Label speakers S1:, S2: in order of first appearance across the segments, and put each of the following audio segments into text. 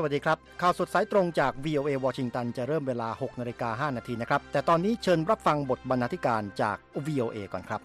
S1: วัสดีครับข่าวสดสายตรงจาก VOA วอชิงตันจะเริ่มเวลา 6:05 น.นะครับแต่ตอนนี้เชิญรับฟังบทบรรณาธิการจาก VOA ก่อนครับ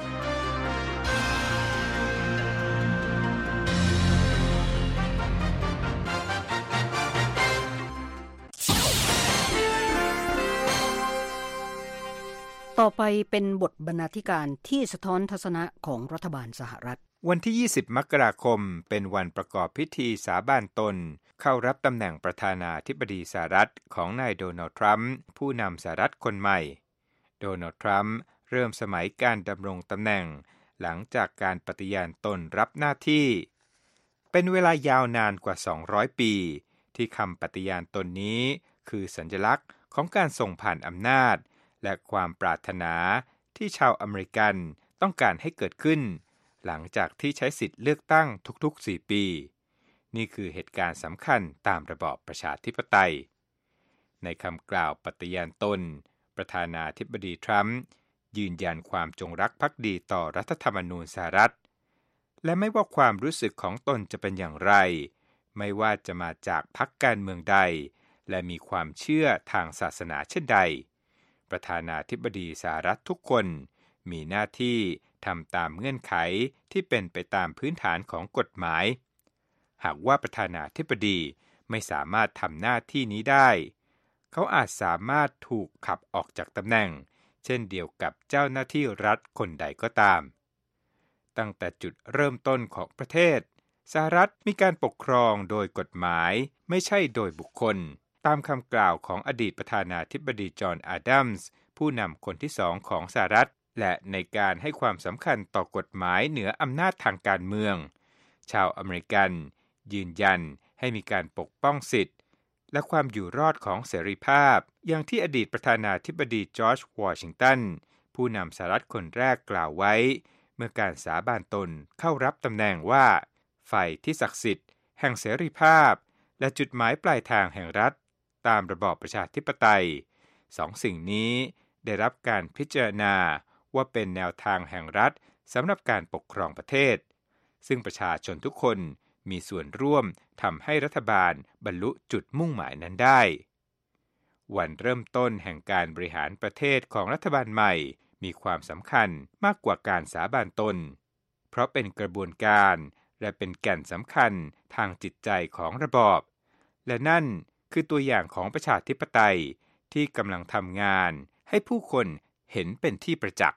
S2: ต่อไปเป็นบทบรรณาธิการที่สะท้อนทัศนะของรัฐบาลสหรัฐ
S3: วันที่ 20 มกราคมเป็นวันประกอบพิธีสาบานตนเข้ารับตำแหน่งประธานาธิบดีสหรัฐของนายโดนัลด์ทรัมป์ผู้นำสหรัฐคนใหม่โดนัลด์ทรัมป์เริ่มสมัยการดำรงตำแหน่งหลังจากการปฏิญาณตนรับหน้าที่เป็นเวลายาวนานกว่า200ปีที่คำปฏิญาณตนนี้คือสัญลักษณ์ของการส่งผ่านอำนาจและความปรารถนาที่ชาวอเมริกันต้องการให้เกิดขึ้นหลังจากที่ใช้สิทธิ์เลือกตั้งทุกๆ4ปีนี่คือเหตุการณ์สำคัญตามระบอบประชาธิปไตยในคำกล่าวปฏิญาณตนประธานาธิบดีทรัมป์ยืนยันความจงรักภักดีต่อรัฐธรรมนูญสหรัฐและไม่ว่าความรู้สึกของตนจะเป็นอย่างไรไม่ว่าจะมาจากพรรคการเมืองใดและมีความเชื่อทางศาสนาเช่นใดประธานาธิบดีสหรัฐทุกคนมีหน้าที่ทำตามเงื่อนไขที่เป็นไปตามพื้นฐานของกฎหมายหากว่าประธานาธิบดีไม่สามารถทำหน้าที่นี้ได้เขาอาจสามารถถูกขับออกจากตำแหน่งเช่นเดียวกับเจ้าหน้าที่รัฐคนใดก็ตามตั้งแต่จุดเริ่มต้นของประเทศสหรัฐมีการปกครองโดยกฎหมายไม่ใช่โดยบุคคลตามคำกล่าวของอดีตประธานาธิบดีจอห์นอาดัมส์ผู้นำคนที่2ของสหรัฐและในการให้ความสำคัญต่อกฎหมายเหนืออำนาจทางการเมืองชาวอเมริกันยืนยันให้มีการปกป้องสิทธิและความอยู่รอดของเสรีภาพอย่างที่อดีตประธานาธิบดีจอร์จวอชิงตันผู้นำสหรัฐคนแรกกล่าวไว้เมื่อการสาบานตนเข้ารับตำแหน่งว่าไฟที่ศักดิ์สิทธิ์แห่งเสรีภาพและจุดหมายปลายทางแห่งรัฐตามระบอบประชาธิปไตยสองสิ่งนี้ได้รับการพิจารณาว่าเป็นแนวทางแห่งรัฐสำหรับการปกครองประเทศซึ่งประชาชนทุกคนมีส่วนร่วมทำให้รัฐบาลบรรลุจุดมุ่งหมายนั้นได้วันเริ่มต้นแห่งการบริหารประเทศของรัฐบาลใหม่มีความสำคัญมากกว่าการสาบานตนเพราะเป็นกระบวนการและเป็นแก่นสำคัญทางจิตใจของระบอบและนั่นคือตัวอย่างของประชาธิปไตยที่กำลังทำงานให้ผู้คนเห็นเป็นที่ประจักษ์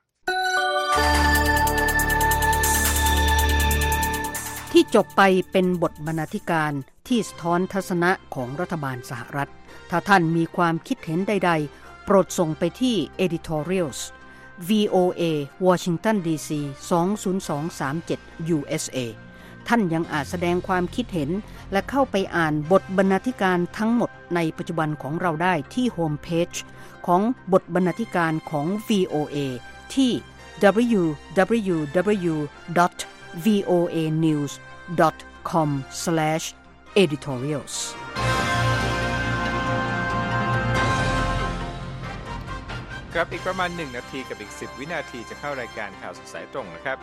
S2: ที่จบไปเป็นบทบรรณาธิการที่สะท้อนทัศนะของรัฐบาลสหรัฐถ้าท่านมีความคิดเห็นใดๆโปรดส่งไปที่ editorials VOA Washington DC 20237 USA ท่านยังอาจแสดงความคิดเห็นและเข้าไปอ่านบทบรรณาธิการทั้งหมดในปัจจุบันของเราได้ที่โฮมเพจของบทบรรณาธิการของ VOA ที่ www.voanews.com/editorials
S3: ครับอีกประมาณ1นาทีกับอีก10วินาทีจะเข้ารายการข่าวสดสายตรงนะครับ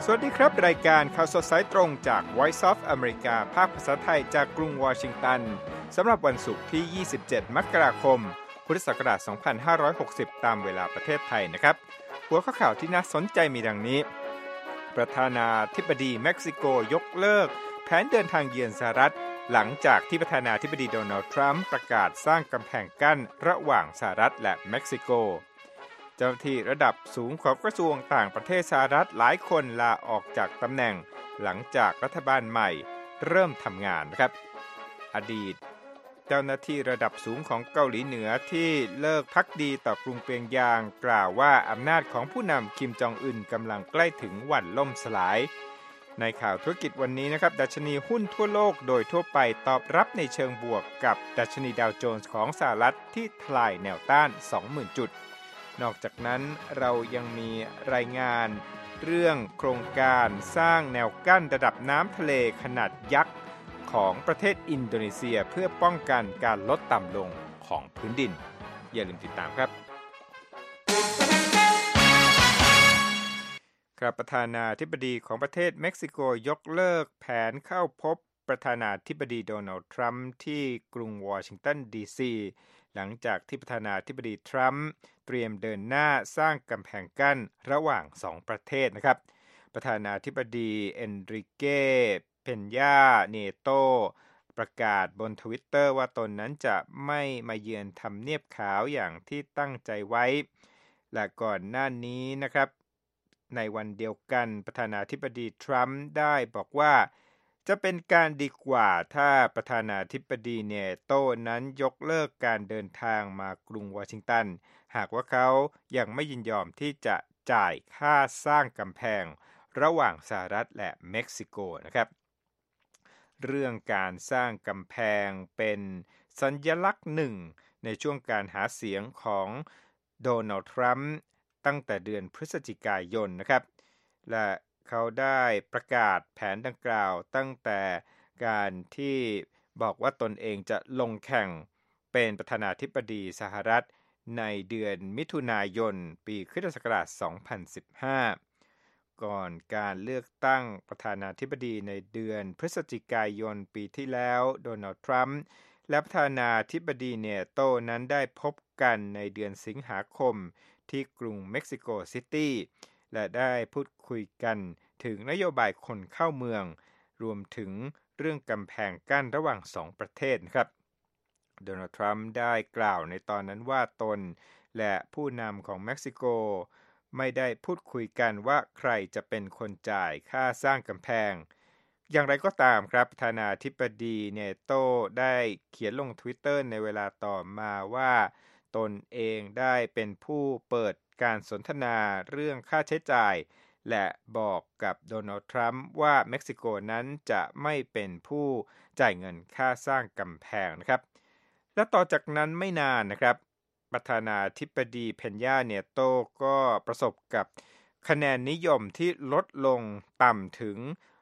S3: สวัสดีครับรายการข่าวสดสายตรงจาก Voice of America ภาคภาษาไทยจากกรุงวอชิงตันสำหรับวันศุกร์ที่ 27 มกราคม พุทธศักราช 2560 ตามเวลาประเทศไทยนะครับหัวข้อข่าวที่น่าสนใจมีดังนี้ประธานาธิบดีเม็กซิโกยกเลิกแผนเดินทางเยือนสหรัฐหลังจากที่ประธานาธิบดีโดนัลด์ทรัมป์ประกาศสร้างกำแพงกั้นระหว่างสหรัฐและเม็กซิโกเจ้าหน้าที่ระดับสูงของกระทรวงต่างประเทศสหรัฐหลายคนลาออกจากตำแหน่งหลังจากรัฐบาลใหม่เริ่มทำงานนะครับอดีตเจ้าหน้าที่ระดับสูงของเกาหลีเหนือที่เลิกภักดีต่อกรุงเปียงยางกล่าวว่าอำนาจของผู้นำคิมจองอึนกำลังใกล้ถึงวันล่มสลายในข่าวธุรกิจวันนี้นะครับดัชนีหุ้นทั่วโลกโดยทั่วไปตอบรับในเชิงบวกกับดัชนีดาวโจนส์ของสหรัฐที่ทลายแนวต้าน 20,000 จุดนอกจากนั้นเรายังมีรายงานเรื่องโครงการสร้างแนวกั้นระดับน้ำทะเลขนาดยักษ์ของประเทศอินโดนีเซียเพื่อป้องกันการลดต่ำลงของพื้นดินอย่าลืมติดตามครับประธานาธิบดีของประเทศเม็กซิโกยกเลิกแผนเข้าพบประธานาธิบดีโดนัลด์ทรัมป์ที่กรุงวอชิงตันดีซีหลังจากที่ประธานาธิบดีทรัมป์เตรียมเดินหน้าสร้างกำแพงกั้นระหว่าง2ประเทศนะครับประธานาธิบดีเอนริเก้เพนญาเนโตประกาศบน Twitter ว่าตนนั้นจะไม่มาเยือนทำเนียบขาวอย่างที่ตั้งใจไว้และก่อนหน้านี้นะครับในวันเดียวกันประธานาธิบดีทรัมป์ได้บอกว่าจะเป็นการดีกว่าถ้าประธานาธิบดีเนโตนั้นยกเลิกการเดินทางมากรุงวอชิงตันหากว่าเขายังไม่ยินยอมที่จะจ่ายค่าสร้างกำแพงระหว่างสหรัฐและเม็กซิโกนะครับเรื่องการสร้างกำแพงเป็นสัญลักษณ์หนึ่งในช่วงการหาเสียงของโดนัลด์ทรัมป์ตั้งแต่เดือนพฤศจิกายนนะครับและเขาได้ประกาศแผนดังกล่าวตั้งแต่การที่บอกว่าตนเองจะลงแข่งเป็นประธานาธิบดีสหรัฐในเดือนมิถุนายนปีค.ศ. 2015ก่อนการเลือกตั้งประธานาธิบดีในเดือนพฤศจิกายนปีที่แล้วโดนัลด์ทรัมป์และประธานาธิบดีเนโตนั้นได้พบกันในเดือนสิงหาคมที่กรุงเม็กซิโกซิตี้และได้พูดคุยกันถึงนโยบายคนเข้าเมืองรวมถึงเรื่องกำแพงกั้นระหว่าง2ประเทศครับโดนัลด์ทรัมป์ได้กล่าวในตอนนั้นว่าตนและผู้นำของเม็กซิโกไม่ได้พูดคุยกันว่าใครจะเป็นคนจ่ายค่าสร้างกำแพงอย่างไรก็ตามครับประธานาธิบดีเนโตได้เขียนลง Twitter ในเวลาต่อมาว่าตนเองได้เป็นผู้เปิดการสนทนาเรื่องค่าใช้จ่ายและบอกกับโดนัลด์ทรัมป์ว่าเม็กซิโกนั้นจะไม่เป็นผู้จ่ายเงินค่าสร้างกำแพงนะครับและต่อจากนั้นไม่นานนะครับประธานาธิบดีเพนญาเนโตก็ประสบกับคะแนนนิยมที่ลดลงต่ำถึง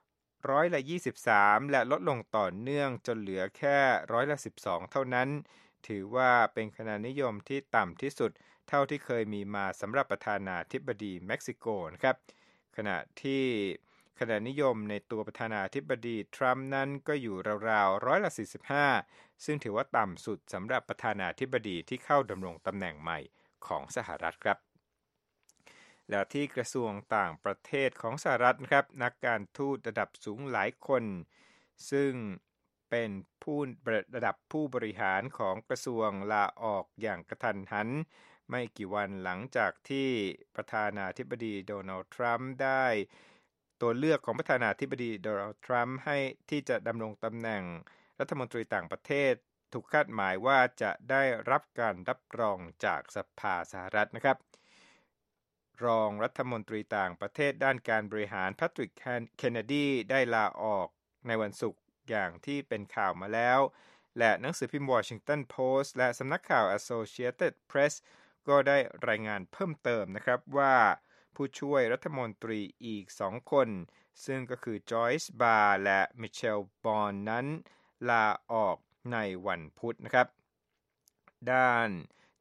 S3: 23%และลดลงต่อเนื่องจนเหลือแค่12%เท่านั้นถือว่าเป็นคะแนนนิยมที่ต่ำที่สุดเท่าที่เคยมีมาสำหรับประธานาธิบดีเม็กซิโกนะครับขณะที่คะแนนนิยมในตัวประธานาธิบดีทรัมป์นั้นก็อยู่ราวๆ45%ซึ่งถือว่าต่ำสุดสำหรับประธานาธิบดีที่เข้าดำรงตำแหน่งใหม่ของสหรัฐครับและที่กระทรวงต่างประเทศของสหรัฐนะครับนักการทูตระดับสูงหลายคนซึ่งเป็นระดับผู้บริหารของกระทรวงลาออกอย่างกระทันหันไม่กี่วันหลังจากที่ประธานาธิบดีโดนัลด์ทรัมป์ได้ตัวเลือกของประธานาธิบดีโดนัลด์ทรัมป์ให้ที่จะดำรงตำแหน่งรัฐมนตรีต่างประเทศถูกคาดหมายว่าจะได้รับการรับรองจากสภาสหรัฐนะครับรองรัฐมนตรีต่างประเทศด้านการบริหารแพทริกเคนเนดีได้ลาออกในวันศุกร์อย่างที่เป็นข่าวมาแล้วและหนังสือพิมพ์ Washington Post และสำนักข่าว Associated Press ก็ได้รายงานเพิ่มเติมนะครับว่าผู้ช่วยรัฐมนตรีอีก2คนซึ่งก็คือจอยส์บาร์และมิเชลบอนนั้นลาออกในวันพุธนะครับด้าน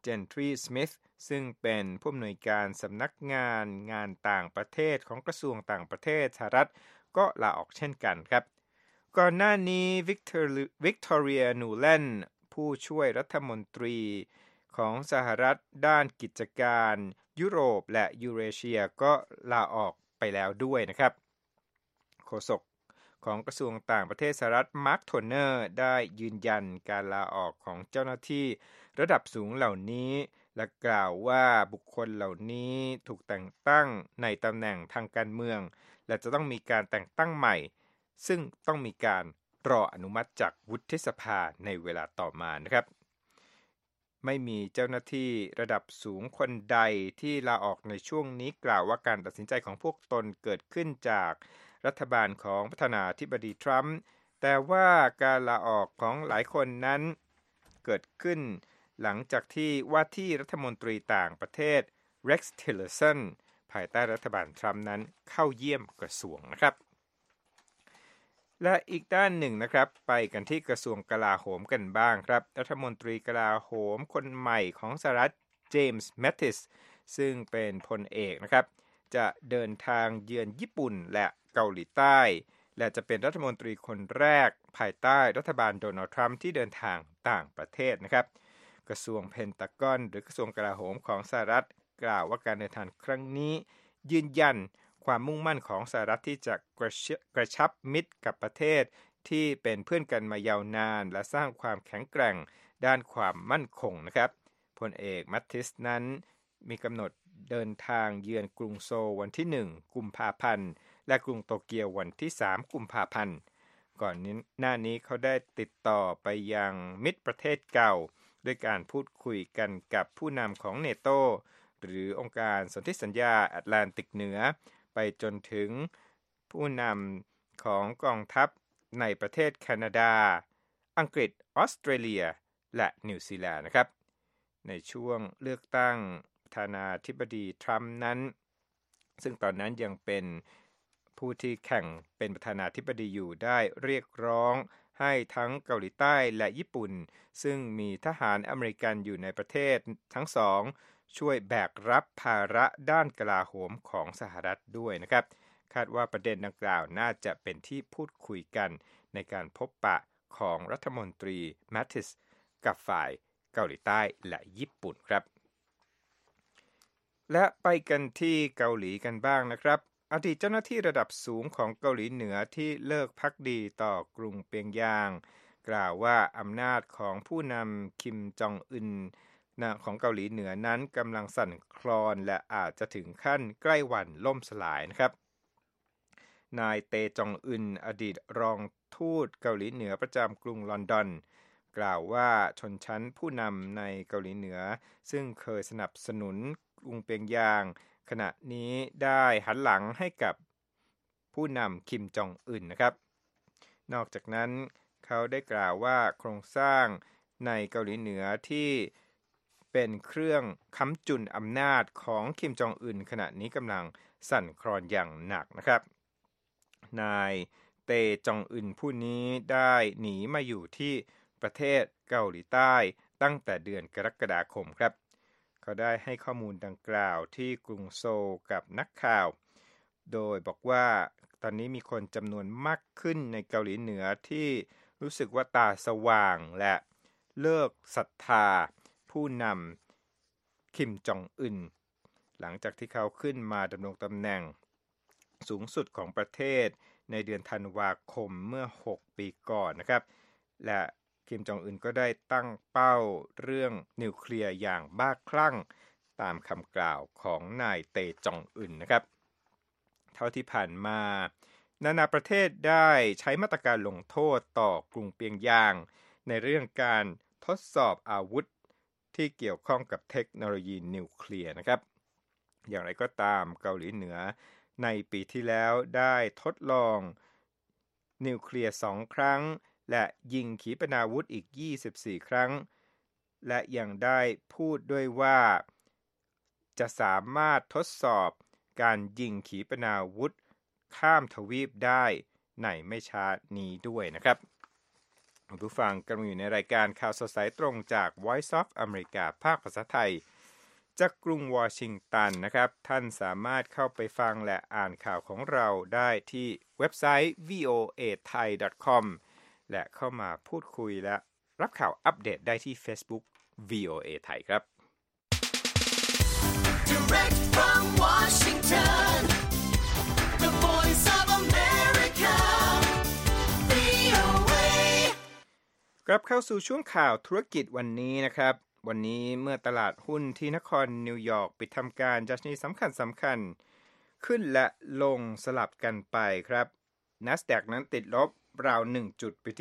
S3: เจนทรีสมิธซึ่งเป็นผู้อำนวยการสำนักงานต่างประเทศของกระทรวงต่างประเทศสหรัฐก็ลาออกเช่นกันครับก่อนหน้านี้วิกตอเรียนูแลนด์ผู้ช่วยรัฐมนตรีของสหรัฐด้านกิจการยุโรปและยูเรเชียก็ลาออกไปแล้วด้วยนะครับโฆษกของกระทรวงต่างประเทศสหรัฐมาร์คโทเนอร์ได้ยืนยันการลาออกของเจ้าหน้าที่ระดับสูงเหล่านี้และกล่าวว่าบุคคลเหล่านี้ถูกแต่งตั้งในตำแหน่งทางการเมืองและจะต้องมีการแต่งตั้งใหม่ซึ่งต้องมีการรออนุมัติจากวุฒิสภาในเวลาต่อมานะครับไม่มีเจ้าหน้าที่ระดับสูงคนใดที่ลาออกในช่วงนี้กล่าวว่าการตัดสินใจของพวกตนเกิดขึ้นจากรัฐบาลของประธานาธิบดีทรัมป์แต่ว่าการลาออกของหลายคนนั้นเกิดขึ้นหลังจากที่ว่าที่รัฐมนตรีต่างประเทศเร็กซ์ ทิลเลอร์สันภายใต้รัฐบาลทรัมป์นั้นเข้าเยี่ยมกระทรวงนะครับและอีกด้านหนึ่งนะครับไปกันที่กระทรวงกลาโหมกันบ้างครับรัฐมนตรีกลาโหมคนใหม่ของสหรัฐเจมส์แมตติสซึ่งเป็นพลเอกนะครับจะเดินทางเยือนญี่ปุ่นและเกาหลีใต้และจะเป็นรัฐมนตรีคนแรกภายใต้รัฐบาลโดนัลด์ทรัมป์ที่เดินทางต่างประเทศนะครับกระทรวงเพนทากอนหรือกระทรวงกลาโหมของสหรัฐกล่าวว่าการเดินทางครั้งนี้ยืนยันความมุ่งมั่นของสหรัฐที่จะกระชับมิตรกับประเทศที่เป็นเพื่อนกันมายาวนานและสร้างความแข็งแกร่งด้านความมั่นคงนะครับพลเอกมัตติสนั้นมีกำหนดเดินทางเยือนกรุงโซลวันที่1กุมภาพันธ์และกรุงโตเกียววันที่3กุมภาพันธ์ก่อนหน้านี้เขาได้ติดต่อไปยังมิตรประเทศเก่าด้วยการพูดคุยกันกับผู้นำของเนโตหรือองค์การสนธิสัญญาแอตแลนติกเหนือไปจนถึงผู้นำของกองทัพในประเทศแคนาดาอังกฤษออสเตรเลียและนิวซีแลนด์นะครับในช่วงเลือกตั้งประธานาธิบดีทรัมป์นั้นซึ่งตอนนั้นยังเป็นผู้ที่แข่งเป็นประธานาธิบดีอยู่ได้เรียกร้องให้ทั้งเกาหลีใต้และญี่ปุ่นซึ่งมีทหารอเมริกันอยู่ในประเทศทั้งสองช่วยแบกรับภาระด้านกลาโหมของสหรัฐด้วยนะครับคาดว่าประเด็นดังกล่าวน่าจะเป็นที่พูดคุยกันในการพบปะของรัฐมนตรีแมตติสกับฝ่ายเกาหลีใต้และญี่ปุ่นครับและไปกันที่เกาหลีกันบ้างนะครับอดีตเจ้าหน้าที่ระดับสูงของเกาหลีเหนือที่เลิกภักดีต่อกรุงเปียงยางกล่าวว่าอำนาจของผู้นำคิมจองอึนของเกาหลีเหนือนั้นกำลังสั่นคลอนและอาจจะถึงขั้นใกล้วันล่มสลายนะครับนายเตจองอึนอดีตรองทูตเกาหลีเหนือประจำกรุงลอนดอนกล่าวว่าชนชั้นผู้นำในเกาหลีเหนือซึ่งเคยสนับสนุนกรุงเปียงยางขณะนี้ได้หันหลังให้กับผู้นำคิมจองอึนนะครับนอกจากนั้นเขาได้กล่าวว่าโครงสร้างในเกาหลีเหนือที่เป็นเครื่องค้ำจุนอำนาจของคิมจองอึนขณะนี้กำลังสั่นคลอนอย่างหนักนะครับนายเตจองอึนผู้นี้ได้หนีมาอยู่ที่ประเทศเกาหลีใต้ตั้งแต่เดือนกรกฎาคมครับเขาได้ให้ข้อมูลดังกล่าวที่กรุงโซลกับนักข่าวโดยบอกว่าตอนนี้มีคนจำนวนมากขึ้นในเกาหลีเหนือที่รู้สึกว่าตาสว่างและเลิกศรัทธาผู้นำคิมจองอึนหลังจากที่เขาขึ้นมาดำรงตำแหน่งสูงสุดของประเทศในเดือนธันวาคมเมื่อ6ปีก่อนนะครับและคิมจองอึนก็ได้ตั้งเป้าเรื่องนิวเคลียร์อย่างบ้าคลั่งตามคำกล่าวของนายเตจองอึนนะครับเท่าที่ผ่านมานานาประเทศได้ใช้มาตรการลงโทษต่อกรุงเปียงยางในเรื่องการทดสอบอาวุธที่เกี่ยวข้องกับเทคโนโลยีนิวเคลียร์นะครับอย่างไรก็ตามเกาหลีเหนือในปีที่แล้วได้ทดลองนิวเคลียร์2ครั้งและยิงขีปนาวุธอีก24ครั้งและยังได้พูดด้วยว่าจะสามารถทดสอบการยิงขีปนาวุธข้ามทวีปได้ในไม่ช้านี้ด้วยนะครับผู้ฟังกำลังอยู่ในรายการข่าวสดสายตรงจาก Voice of America ภาคภาษาไทยจากกรุงวอชิงตันนะครับท่านสามารถเข้าไปฟังและอ่านข่าวของเราได้ที่เว็บไซต์ voathai.com และเข้ามาพูดคุยและรับข่าวอัปเดตได้ที่ Facebook VOA ไทยครับ
S4: Direct from Washington, the voice of America, VOA
S3: กลับเข้าสู่ช่วงข่าวธุรกิจวันนี้นะครับวันนี้เมื่อตลาดหุ้นที่นครนิวยอร์กปิดทำการดัชนีสำคัญขึ้นและลงสลับกันไปครับ NASDAQ นั้นติดลบราว1จุดปิดที่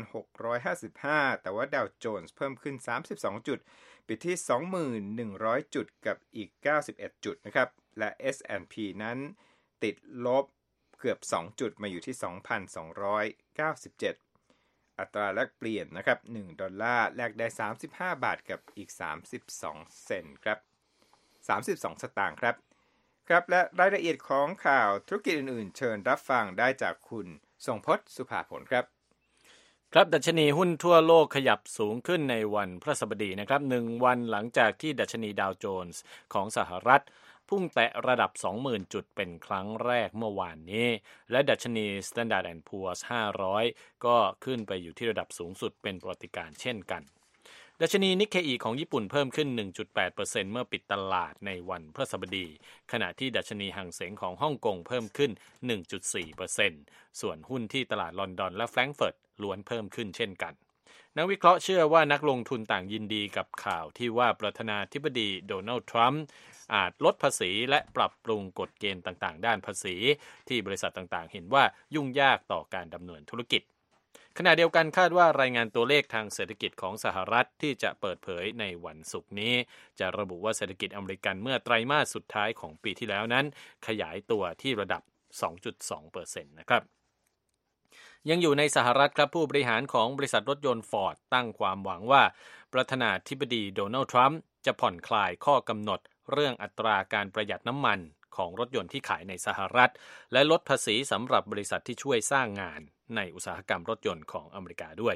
S3: 5,655 แต่ว่าดาวโจนส์เพิ่มขึ้น32จุดปิดที่ 2,100 จุดกับอีก91จุดนะครับและ S&P นั้นติดลบเกือบ2จุดมาอยู่ที่ 2,297 อัตราแลกเปลี่ยนนะครับ1ดอลลาร์แลกได้35บาทกับอีก32เซนต์ครับ32สตางค์ครับครับและรายละเอียดของข่าวธุรกิจอื่นๆเชิญรับฟังได้จากคุณทรงพจน์สุภาผลครับ
S5: ครับดัชนีหุ้นทั่วโลกขยับสูงขึ้นในวันพฤหัสบดีนะครับ1วันหลังจากที่ดัชนีดาวโจนส์ของสหรัฐพุ่งแตะระดับ 20,000 จุดเป็นครั้งแรกเมื่อวานนี้และดัชนี Standard & Poor's 500 ก็ขึ้นไปอยู่ที่ระดับสูงสุดเป็นประวัติการณ์เช่นกันดัชนีนิกเคอิของญี่ปุ่นเพิ่มขึ้น 1.8% เมื่อปิดตลาดในวันพฤหัสบดีขณะที่ดัชนีฮังเส็งของฮ่องกงเพิ่มขึ้น 1.4% ส่วนหุ้นที่ตลาดลอนดอนและแฟรงก์เฟิร์ตล้วนเพิ่มขึ้นเช่นกันนักวิเคราะห์เชื่อว่านักลงทุนต่างยินดีกับข่าวที่ว่าประธานาธิบดีโดนัลด์ทรัมป์อาจลดภาษีและปรับปรุงกฎเกณฑ์ต่างๆด้านภาษีที่บริษัทต่างๆเห็นว่ายุ่งยากต่อการดำเนินธุรกิจขณะเดียวกันคาดว่ารายงานตัวเลขทางเศรษฐกิจของสหรัฐที่จะเปิดเผยในวันศุกร์นี้จะระบุว่าเศรษฐกิจอเมริกันเมื่อไตรมาสสุดท้ายของปีที่แล้วนั้นขยายตัวที่ระดับ 2.2% นะครับยังอยู่ในสหรัฐครับผู้บริหารของบริษัทรถยนต์ฟอร์ดตั้งความหวังว่าประธานาธิบดีโดนัลด์ทรัมป์จะผ่อนคลายข้อกำหนดเรื่องอัตราการประหยัดน้ำมันของรถยนต์ที่ขายในสหรัฐและลดภาษีสำหรับบริษัทที่ช่วยสร้างงานในอุตสาหกรรมรถยนต์ของอเมริกาด้วย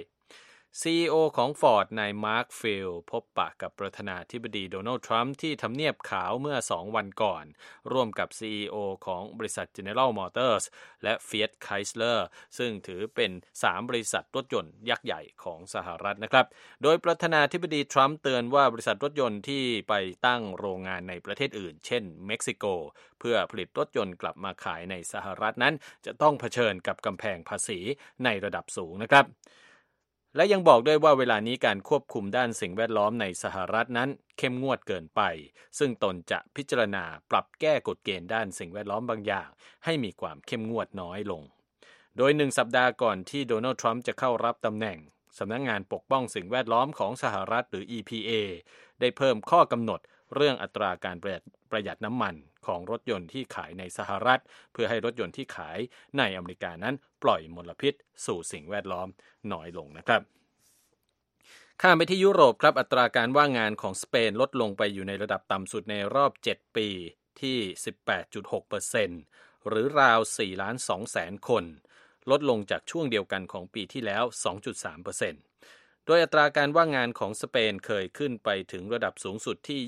S5: CEO ของ Ford นายมาร์คฟิลพบปะกับประธานาธิบดีโดนัลด์ทรัมป์ที่ทำเนียบขาวเมื่อ2วันก่อนร่วมกับ CEO ของบริษัท General Motors และ Fiat Chrysler ซึ่งถือเป็น3บริษัทรถยนต์ยักษ์ใหญ่ของสหรัฐนะครับโดยประธานาธิบดีทรัมป์เตือนว่าบริษัทรถยนต์ที่ไปตั้งโรงงานในประเทศอื่นเช่นเม็กซิโกเพื่อผลิตรถยนต์กลับมาขายในสหรัฐนั้นจะต้องเผชิญกับกำแพงภาษีในระดับสูงนะครับและยังบอกด้วยว่าเวลานี้การควบคุมด้านสิ่งแวดล้อมในสหรัฐนั้นเข้มงวดเกินไปซึ่งตนจะพิจารณาปรับแก้กฎเกณฑ์ด้านสิ่งแวดล้อมบางอย่างให้มีความเข้มงวดน้อยลงโดย1สัปดาห์ก่อนที่โดนัลด์ทรัมป์จะเข้ารับตำแหน่งสำนักงานปกป้องสิ่งแวดล้อมของสหรัฐหรือ EPA ได้เพิ่มข้อกำหนดเรื่องอัตราการประหยัดน้ำมันของรถยนต์ที่ขายในสหรัฐเพื่อให้รถยนต์ที่ขายในอเมริกานั้นปล่อยมลพิษสู่สิ่งแวดล้อมน้อยลงนะครับข้ามไปที่ยุโรปครับอัตราการว่างงานของสเปนลดลงไปอยู่ในระดับต่ำสุดในรอบ7ปีที่ 18.6% หรือราว 4,200,000 คนลดลงจากช่วงเดียวกันของปีที่แล้ว 2.3%โดยอัตราการว่างงานของสเปนเคยขึ้นไปถึงระดับสูงสุดที่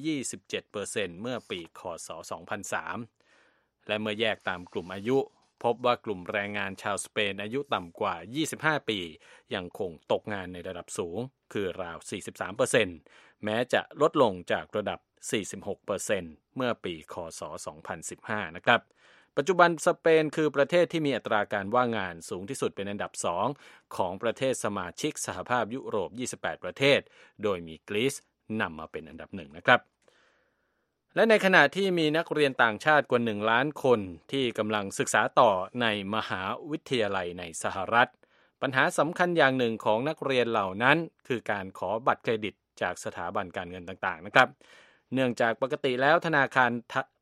S5: 27% เมื่อปีค.ศ. 2003และเมื่อแยกตามกลุ่มอายุพบว่ากลุ่มแรงงานชาวสเปนอายุต่ำกว่า25ปียังคงตกงานในระดับสูงคือราว 43% แม้จะลดลงจากระดับ 46% เมื่อปีค.ศ. 2015นะครับปัจจุบันสเปนคือประเทศที่มีอัตราการว่างงานสูงที่สุดเป็นอันดับ2ของประเทศสมาชิกสหภาพยุโรป28ประเทศโดยมีกรีซนำมาเป็นอันดับ1นะครับและในขณะที่มีนักเรียนต่างชาติกว่า1ล้านคนที่กำลังศึกษาต่อในมหาวิทยาลัยในสหรัฐปัญหาสำคัญอย่างหนึ่งของนักเรียนเหล่านั้นคือการขอบัตรเครดิตจากสถาบันการเงินต่างๆนะครับเนื่องจากปกติแล้วธนาคาร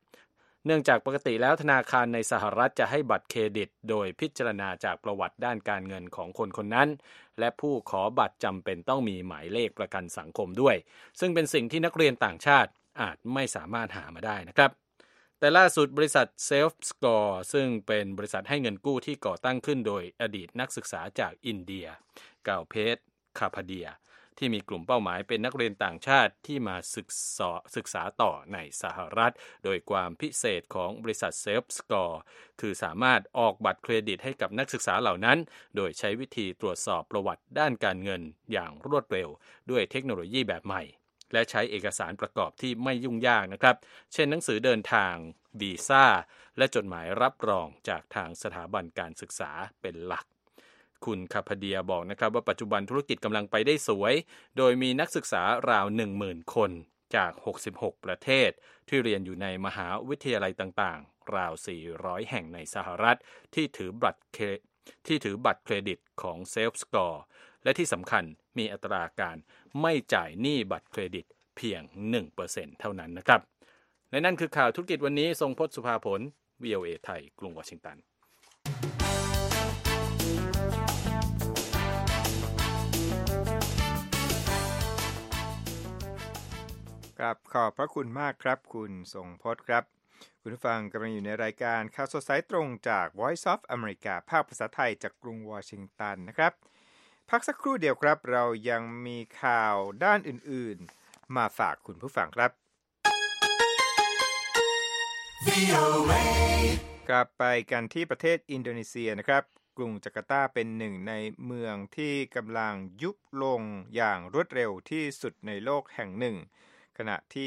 S5: ในสหรัฐจะให้บัตรเครดิตโดยพิจารณาจากประวัติด้านการเงินของคนคนนั้นและผู้ขอบัตรจำเป็นต้องมีหมายเลขประกันสังคมด้วยซึ่งเป็นสิ่งที่นักเรียนต่างชาติอาจไม่สามารถหามาได้นะครับแต่ล่าสุดบริษัท Self-Score ซึ่งเป็นบริษัทให้เงินกู้ที่ก่อตั้งขึ้นโดยอดีตนักศึกษาจากอินเดียกล่าวคาพาเดียที่มีกลุ่มเป้าหมายเป็นนักเรียนต่างชาติที่มาศึกษาต่อในสหรัฐโดยความพิเศษของบริษัท Self-Score คือสามารถออกบัตรเครดิตให้กับนักศึกษาเหล่านั้นโดยใช้วิธีตรวจสอบประวัติด้านการเงินอย่างรวดเร็วด้วยเทคโนโลยีแบบใหม่และใช้เอกสารประกอบที่ไม่ยุ่งยากนะครับเช่นหนังสือเดินทางวีซ่าและจดหมายรับรองจากทางสถาบันการศึกษาเป็นหลักคุณคาพาเดียบอกนะครับว่าปัจจุบันธุรกิจกำลังไปได้สวยโดยมีนักศึกษาราว 10,000 คนจาก66ประเทศที่เรียนอยู่ในมหาวิทยาลัยต่างๆราว400แห่งในสหรัฐที่ถือบัตรเครดิตของ Self-Score และที่สำคัญมีอัตราการไม่จ่ายหนี้บัตรเครดิตเพียง 1% เท่านั้นนะครับและนั่นคือข่าวธุรกิจวันนี้ทรงพจน์สุภาผล VOA ไทยกรุงวอชิงตัน
S3: ครับขอบพระคุณมากครับคุณทรงพจน์ครับคุณผู้ฟังกำลังอยู่ในรายการข่าวสดสายตรงจาก Voice of America ภาคภาษาไทยจากกรุงวอชิงตันนะครับพักสักครู่เดียวครับเรายังมีข่าวด้านอื่นๆมาฝากคุณผู้ฟังครับกลับไปกันที่ประเทศอินโดนีเซียนะครับกรุงจาการ์ตาเป็นหนึ่งในเมืองที่กำลังยุบลงอย่างรวดเร็วที่สุดในโลกแห่งหนึ่งขณะที่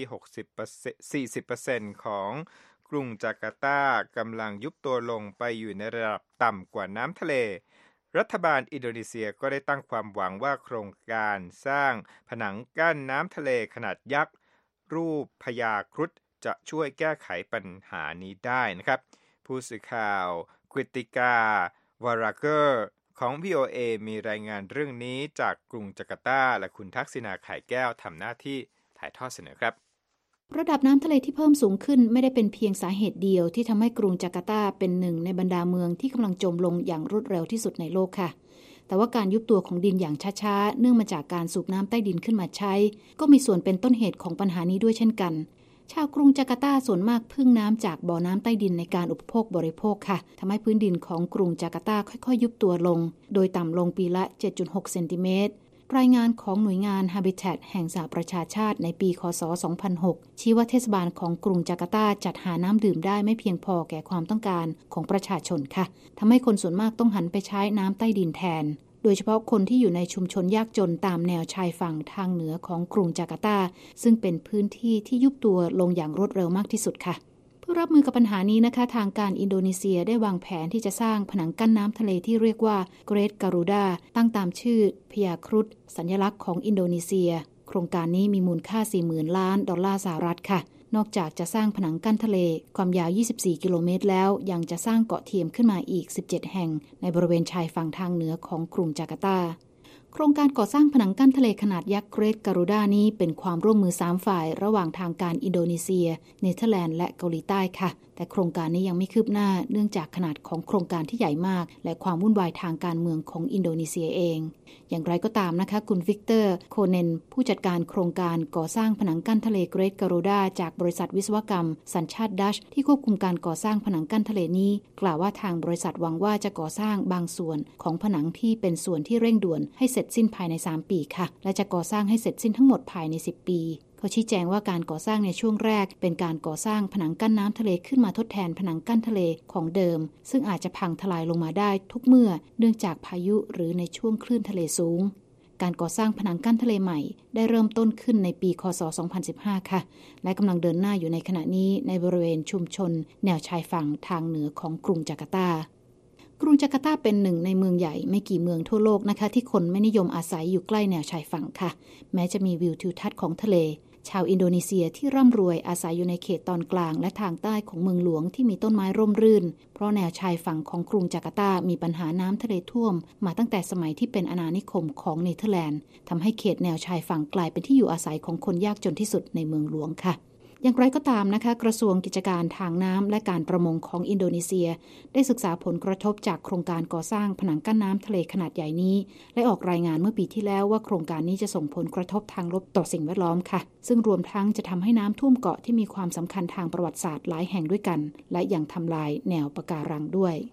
S3: 40% ของกรุงจาการ์ตากำลังยุบตัวลงไปอยู่ในระดับต่ำกว่าน้ำทะเลรัฐบาลอินโดนีเซียก็ได้ตั้งความหวังว่าโครงการสร้างผนังกั้นน้ำทะเลขนาดยักษ์รูปพญาครุฑจะช่วยแก้ไขปัญหานี้ได้นะครับผู้สื่อข่าวกฤติกาวาราเกอร์ของ VOA มีรายงานเรื่องนี้จากกรุงจาการ์ตาและคุณทักษิณาไข่แก้วทำหน้าที่ถ่ายทอดเสนอครับ
S6: ระดับน้ำทะเลที่เพิ่มสูงขึ้นไม่ได้เป็นเพียงสาเหตุเดียวที่ทำให้กรุงจาการ์ตาเป็นหนึ่งในบรรดาเมืองที่กำลังจมลงอย่างรวดเร็วที่สุดในโลกค่ะแต่ว่าการยุบตัวของดินอย่างช้าๆเนื่องมาจากการสูบน้ำใต้ดินขึ้นมาใช้ก็มีส่วนเป็นต้นเหตุของปัญหานี้ด้วยเช่นกันชาวกรุงจาการ์ตาส่วนมากพึ่งน้ำจากบ่อน้ำใต้ดินในการอุปโภคบริโภคค่ะทำให้พื้นดินของกรุงจาการ์ตาค่อยๆยุบตัวลงโดยต่ำลงปีละ 7.6 เซนติเมตรรายงานของหน่วยงาน Habitat แห่งสหประชาชาติในปีคศ 2006 ชี้ว่าเทศบาลของกรุงจาการ์ตาจัดหาน้ำดื่มได้ไม่เพียงพอแก่ความต้องการของประชาชนค่ะทำให้คนส่วนมากต้องหันไปใช้น้ำใต้ดินแทนโดยเฉพาะคนที่อยู่ในชุมชนยากจนตามแนวชายฝั่งทางเหนือของกรุงจาการ์ตาซึ่งเป็นพื้นที่ที่ยุบตัวลงอย่างรวดเร็วมากที่สุดค่ะเพื่อรับมือกับปัญหานี้นะคะทางการอินโดนีเซียได้วางแผนที่จะสร้างผนังกั้นน้ำทะเลที่เรียกว่า Great Garuda ตั้งตามชื่อพญาครุฑสัญลักษณ์ของอินโดนีเซียโครงการนี้มีมูลค่า 40,000 ล้านดอลลาร์สหรัฐค่ะนอกจากจะสร้างผนังกั้นทะเลความยาว 24 กิโลเมตรแล้วยังจะสร้างเกาะเทียมขึ้นมาอีก 17 แห่งในบริเวณชายฝั่งทางเหนือของกรุงจาการ์ตาโครงการก่อสร้างผนังกั้นทะเลขนาดยักษ์ Great Garuda นี้เป็นความร่วมมือ3ฝ่ายระหว่างทางการอินโดนีเซียเนเธอร์แลนด์และเกาหลีใต้ค่ะแต่โครงการนี้ยังไม่คืบหน้าเนื่องจากขนาดของโครงการที่ใหญ่มากและความวุ่นวายทางการเมืองของอินโดนีเซียเองอย่างไรก็ตามนะคะคุณวิกเตอร์โคเนนผู้จัดการโครงการก่อสร้างผนังกั้นทะเล Great Garuda จากบริษัทวิศวกรรมสัญชาติดัชที่ควบคุมการก่อสร้างผนังกั้นทะเลนี้กล่าวว่าทางบริษัทหวังว่าจะก่อสร้างบางส่วนของผนังที่เป็นส่วนที่เร่งด่วนให้เสร็จสิ้นภายใน3 ปีค่ะและจะก่อสร้างให้เสร็จสิ้นทั้งหมดภายใน10 ปีเขาชี้แจงว่าการก่อสร้างในช่วงแรกเป็นการก่อสร้างผนังกั้นน้ำทะเลขึ้นมาทดแทนผนังกั้นทะเลของเดิมซึ่งอาจจะพังทลายลงมาได้ทุกเมื่อเนื่องจากพายุหรือในช่วงคลื่นทะเลสูงการก่อสร้างผนังกั้นทะเลใหม่ได้เริ่มต้นขึ้นในปีคศ 2015 ค่ะและกำลังเดินหน้าอยู่ในขณะนี้ในบริเวณชุมชนแนวชายฝั่งทางเหนือของกรุงจาการ์ตากรุงจาการ์ตาเป็นหนึ่งในเมืองใหญ่ไม่กี่เมืองทั่วโลกนะคะที่คนไม่นิยมอาศัยอยู่ใกล้แนวชายฝั่งค่ะแม้จะมีวิวทิวทัศน์ของทะเลชาวอินโดนีเซียที่ร่ำรวยอาศัยอยู่ในเขตตอนกลางและทางใต้ของเมืองหลวงที่มีต้นไม้ร่มรื่นเพราะแนวชายฝั่งของกรุงจาการ์ตามีปัญหาน้ำทะเลท่วมมาตั้งแต่สมัยที่เป็นอาณานิคมของเนเธอร์แลนด์ทำให้เขตแนวชายฝั่งกลายเป็นที่อยู่อาศัยของคนยากจนที่สุดในเมืองหลวงค่ะอย่างไรก็ตามนะคะกระทรวงกิจการทางน้ำและการประมงของอินโดนีเซียได้ศึกษาผลกระทบจากโครงการก่อสร้างผนังกั้นน้ำทะเลขนาดใหญ่นี้และออกรายงานเมื่อปีที่แล้วว่าโครงการนี้จะส่งผลกระทบทางลบต่อสิ่งแวดล้อมค่ะซึ่งรวมทั้งจะทำให้น้ำท่วมเกาะที่มีความสำคัญทางประวัติศาสตร์หลายแห่งด้วยกันและยังทำลายแนวปะการังด้วย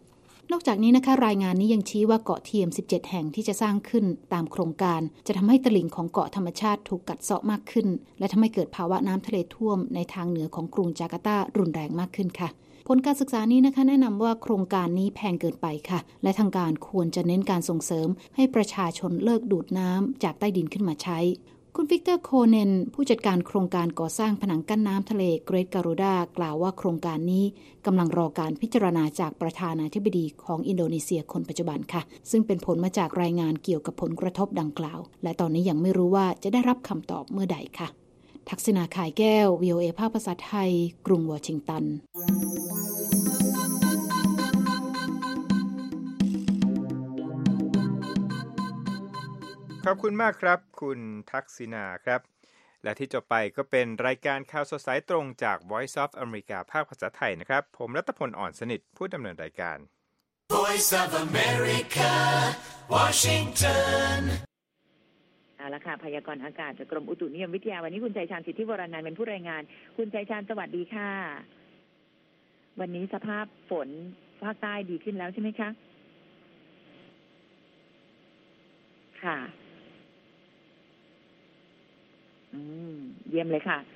S6: นอกจากนี้นะคะรายงานนี้ยังชี้ว่าเกาะเทียม17แห่งที่จะสร้างขึ้นตามโครงการจะทำให้ตลิ่งของเกาะธรรมชาติถูกกัดเซาะมากขึ้นและทำให้เกิดภาวะน้ำทะเลท่วมในทางเหนือของกรุงจาการ์ตารุนแรงมากขึ้นค่ะผลการศึกษานี้นะคะแนะนำว่าโครงการนี้แพงเกินไปค่ะและทางการควรจะเน้นการส่งเสริมให้ประชาชนเลิกดูดน้ำจากใต้ดินขึ้นมาใช้คุณวิกเตอร์โคเนนผู้จัดการโครงการก่อสร้างผนังกั้นน้ำทะเลเกรทการูดากล่าวว่าโครงการนี้กำลังรอการพิจารณาจากประธานาธิบดีของอินโดนีเซียคนปัจจุบันค่ะซึ่งเป็นผลมาจากรายงานเกี่ยวกับผลกระทบดังกล่าวและตอนนี้ยังไม่รู้ว่าจะได้รับคำตอบเมื่อใดค่ะทักษณาข่ายแก้ว VOA ภาคภาษาไทยกรุงวอชิงตัน
S3: ขอบคุณมากครับคุณทักษิณาครับและที่จบไปก็เป็นรายการข่าวสดสายตรงจาก Voice of America ภาคภาษาไทยนะครับผมรัตพล อ่อนสนิทผู้ดำเนินรายการ
S4: Voice of America Washington
S7: เอาละค่ะพยากรณ์อากาศจากกรมอุตุนิยมวิทยาวันนี้คุณชัยชาญสิทธิวรนันท์เป็นผู้รายงานคุณชัยชาญสวัสดีค่ะวันนี้สภาพฝนภาคใต้ดีขึ้นแล้วใช่ไหมคะค่ะเยี่ยมเลยค่ะ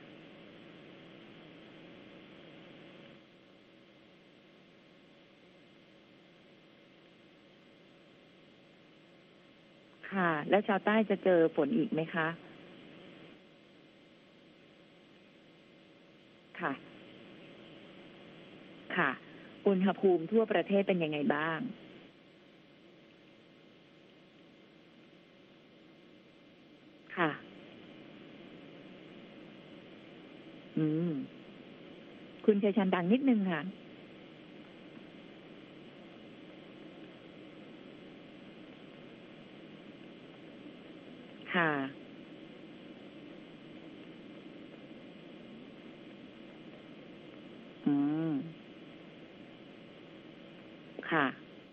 S7: ค่ะแล้วชาวใต้จะเจอฝนอีกไหมคะค่ะค่ะอุณหภูมิทั่วประเทศเป็นยังไงบ้างค่ะคุณชัยชันดังนิดนึงค่ะค่ะค่ะ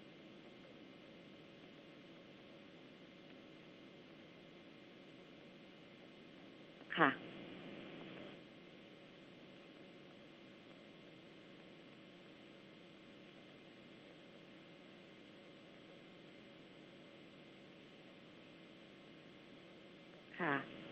S7: ค่ะค่ะ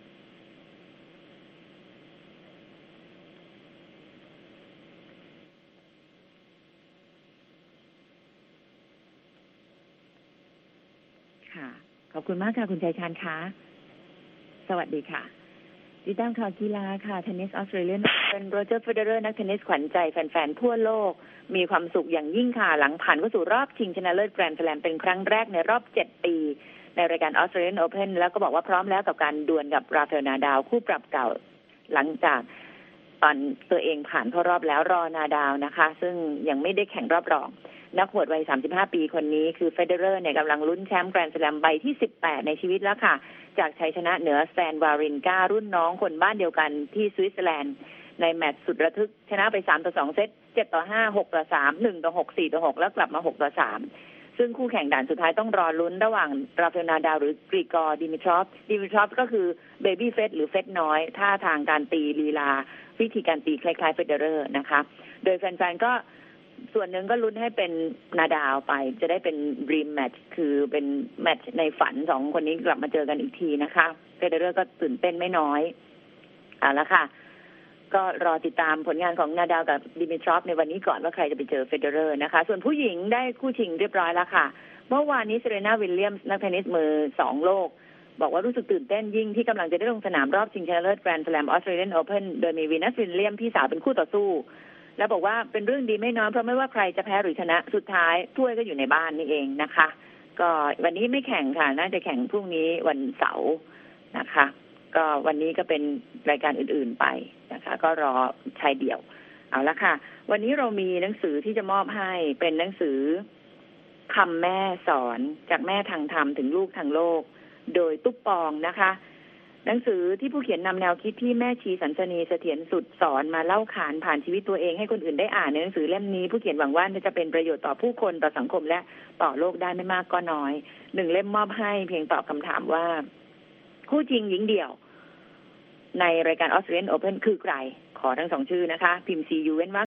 S7: ค่ะขอบคุณมากค่ะคุณชัยชาญคะสวัสดีค่ะติดตามข่าวกีฬาค่ะเทนนิสออสเตรเลียนเป็นโรเจอร์เฟเดอเรอร์นักเทนนิสขวัญใจแฟนๆทั่วโลกมีความสุขอย่างยิ่งค่ะหลังผ่านเข้าสู่รอบชิงชนะเลิศแกรนด์สแลมเป็นครั้งแรกในรอบ7ปีในรายการ Australian Open แล้วก็บอกว่าพร้อมแล้วกับการดวลกับราฟาเอล นาดาลคู่ปรับเก่าหลังจากตอนตัวเองผ่านเข้ารอบแล้วรอนาดาลนะคะซึ่งยังไม่ได้แข่งรอบรองนักหวดวัย35ปีคนนี้คือเฟเดอเรอร์เนี่ยกำลังลุ้นแชมป์แกรนด์สแลมใบที่18ในชีวิตแล้วค่ะจากชัยชนะเหนือสแตนวารินการุ่นน้องคนบ้านเดียวกันที่สวิตเซอร์แลนด์ในแมตช์สุดระทึกชนะไป3-2เซต7-5 6-3 1-6 4-6แล้วกลับมา6-3ซึ่งคู่แข่งด่านสุดท้ายต้องรอลุ้นระหว่างราฟาเอล นาดาลหรือกรีกอร์ดิมิทรอฟก็คือเบบี้เฟสหรือเฟสน้อยท่าทางการตีลีลาวิธีการตีคล้ายๆเฟเดอเรอร์นะคะโดยแฟนๆก็ส่วนหนึ่งก็ลุ้นให้เป็นนาดาลไปจะได้เป็นดรีมแมตช์คือเป็นแมตช์ในฝัน2คนนี้กลับมาเจอกันอีกทีนะคะเฟเดอเรอร์ก็ตื่นเต้นไม่น้อยแล้วค่ะก็รอติดตามผลงานของนาดาลกับดิมิทรอฟในวันนี้ก่อนว่าใครจะไปเจอเฟเดอเรอร์นะคะส่วนผู้หญิงได้คู่ชิงเรียบร้อยแล้วค่ะเมื่อวานนี้เซเรนาวิลเลียมส์นักเทนนิสมือ2โลกบอกว่ารู้สึกตื่นเต้นยิ่งที่กำลังจะได้ลงสนามรอบชิงชนะเลิศแกรนด์สแลมออสเตรเลียนโอเพ่นโดยมีวีนัสวิลเลียมพี่สาวเป็นคู่ต่อสู้แล้วบอกว่าเป็นเรื่องดีไม่น้อยเพราะไม่ว่าใครจะแพ้หรือชนะสุดท้ายถ้วยก็อยู่ในบ้านนี่เองนะคะก็วันนี้ไม่แข่งค่ะน่าจะแข่งพรุ่งนี้วันเสาร์นะคะก็วันนี้ก็เป็นรายการอื่นๆไปนะคะก็รอชายเดี่ยวเอาละค่ะวันนี้เรามีหนังสือที่จะมอบให้เป็นหนังสือคำแม่สอนจากแม่ทางธรรมถึงลูกทางโลกโดยตุ๊กปองนะคะหนังสือที่ผู้เขียนนำแนวคิดที่แม่ชีสันสนีเสถียรสุดสอนมาเล่าขานผ่านชีวิตตัวเองให้คนอื่นได้อ่านในหนังสือเล่มนี้ผู้เขียนหวังว่าจะเป็นประโยชน์ต่อผู้คนต่อสังคมและต่อโลกได้ไม่มากก็น้อย1เล่มมอบให้เพียงตอบคำถามว่าคู่จริงหญิงเดี่ยวในรายการ Australian Open คือใครขอทั้ง2ชื่อนะคะพิมพ์ CU เว้นวรรค